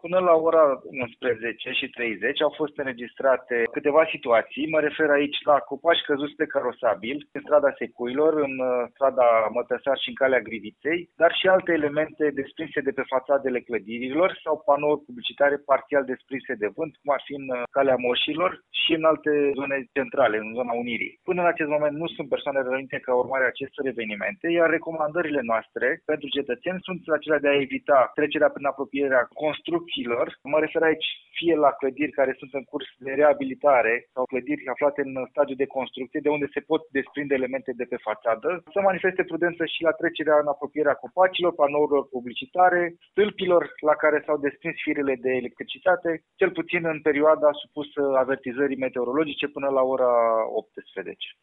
Până la ora 11:30 au fost înregistrate câteva situații. Mă refer aici la copaci căzuți pe carosabil, în strada Secuilor, în strada Mătăsar și în calea Griviței, dar și alte elemente desprinse de pe fațadele clădirilor sau panouri publicitare parțial desprinse de vânt, cum ar fi în calea Moșilor și în alte zone centrale, în zona Unirii. Până în acest moment nu sunt persoane rănite ca urmare a acestor evenimente, iar recomandările noastre pentru cetățeni sunt acelea de a evita trecerea prin apropierea construcțiilor. Mă refer aici fie la clădiri care sunt în curs de reabilitare sau clădiri aflate în stadiu de construcție, de unde se pot desprinde elemente de pe fațadă, să manifeste prudență și la trecerea în apropierea copacilor, panourilor publicitare, stâlpilor la care s-au desprins firele de electricitate, cel puțin în perioada supusă avertizării meteorologice până la ora 18.